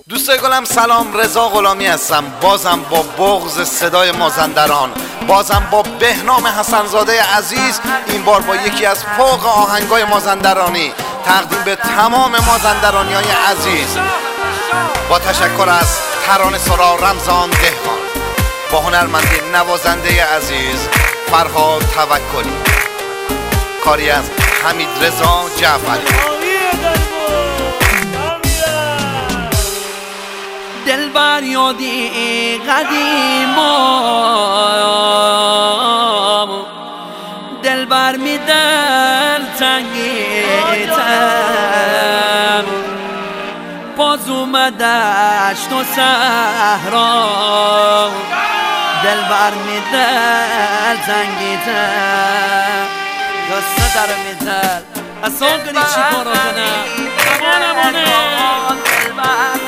دوستای گلم سلام، رضا غلامی هستم. بازم با بغض صدای مازندران، بازم با بهنام حسن‌زاده عزیز، این بار با یکی از فوق آهنگای مازندرانی تقدیم به تمام مازندرانیای عزیز، با تشکر از ترانه‌سرا رمضان دهقان، با هنرمندی نوازنده عزیز فرهاد توکلی، کاری از حمید رضا جعفری. دلبر یادی قدیمام، دلبر می دل تنگیتم، باز اومدش تو صحرا، دلبر می دل تنگیتم، قصه در می دل اصلا کنی چی کارا کنم امانه دلبر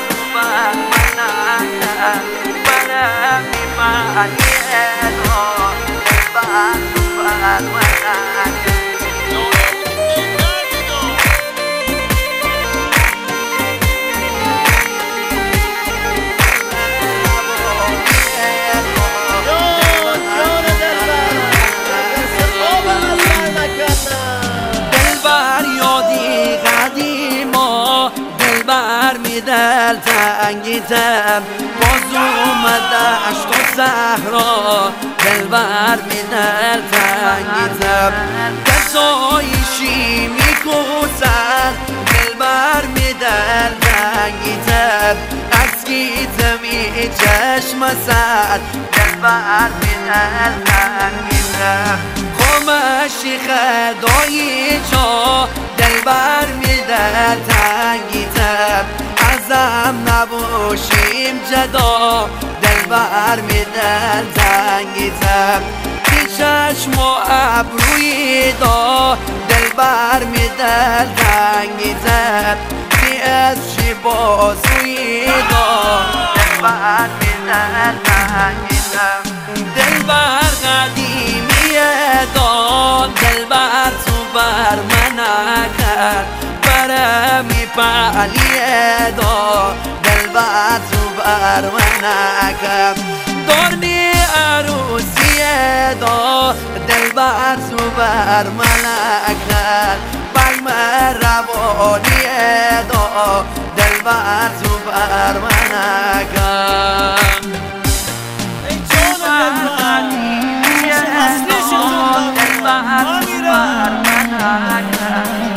دل تنگیتم، باز اومدش تو صحرا، دلبر می دل تنگیتم، دستایشی می کوسن، دلبر می دل تنگیتم، عکسیتمی چشم سر، دلبر می دل تنگیتم، خمشی خدایی چا، دلبر می دل تنگیتم، ازم نباشیم جدا، دلبر می دل تنگیتم، بی چشم و ابروی دا، دلبر می دل تنگیتم، بی از چی بازوی دا، دلبر می دل تنگیتم، دلبر قدیمیه دا، دلبر تو بر من نکرد، برمی پالیه دا، دلبر تو بر من نکرد، دارنی عروسیه دا، دلبر تو بر من نکرد، بیم روانیه دا، دلبر تو بر من نکرد، ای جان قدیمیه دا، دلبر تو بر من نکرد.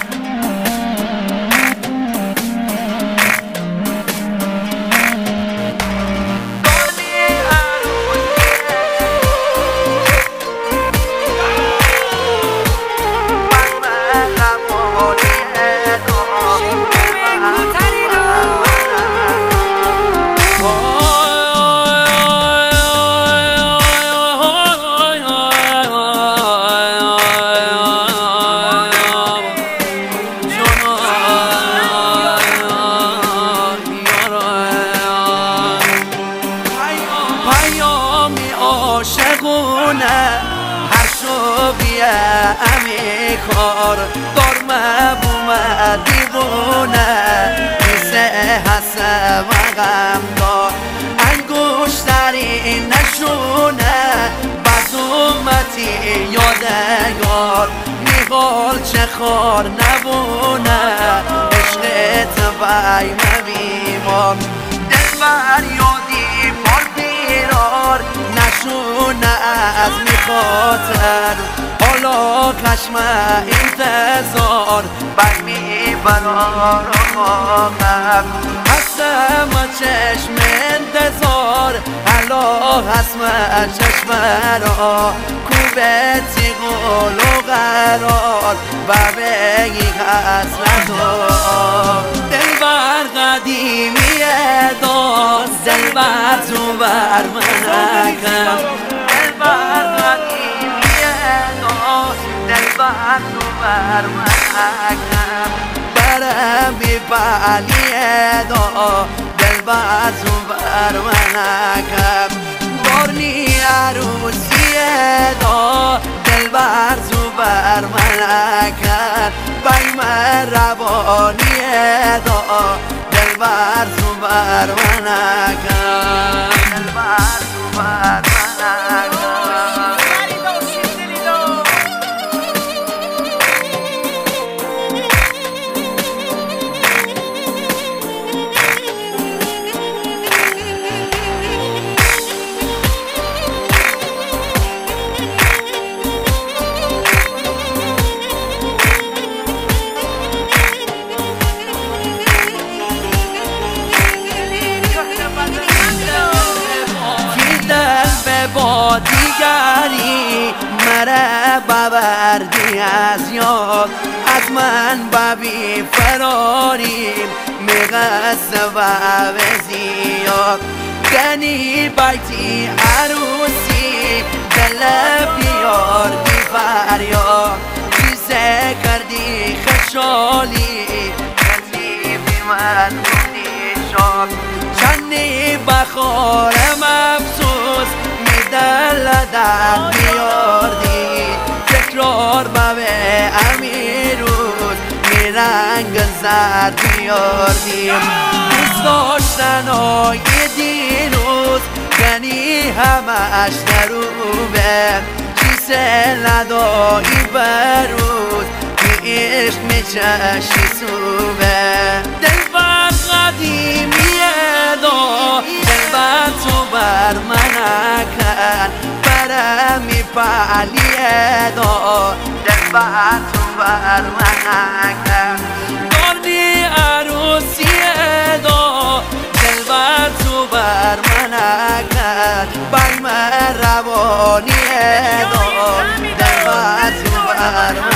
عاشقونه هر شو بیه امی کار دار مبومه دیوونه میسه حسه و غم دار انگوشتری نشونه بد اومتی یادگار میغال چه خار نبونه عشقت بای مبیمار دلبر یادی بار بیرار نشونه از میخاطر حالا خشم انتظار بر میبرار آخر هستم چشم انتظار حالا هستم چشم را کوبتی قول و قرار و بگی حسرت دلبر قدیمیه داست دلبر تو بر منکم دلبر قدیمیه داست دلبر تو بر منکم برم بی پالیه دا دلبر تو بر منکم بارنی عروسیه دا دلبر تو بر منکم بیم روانیه دا دلبر دلبر تو بر من نکن، دلبر تو بر من نکن. با دیگری مرا ببردی از یاد، از من ببی فراریم میغست و زیاد. کنی بیتی عروسی دل بیاردی فریاد، چیزه کردی خشالی کسی بی من بودی شاد. چندی بخورم افسوس دل در بیاردی، تکرار به امیروز میرنگ زرد بیاردیم. دوست داشتن های دیروز یعنی همش دروبه، چیزه ندایی بروز بی عشق میچشی سوبه. دلبر قدیمیه دا دلبر تو بر من نکن، برمی پعلیه دا دلبر تو بر من نکن. داری عروسیه دا دلبر تو بر من نکن، بیم روانیه دا دلبر تو بر من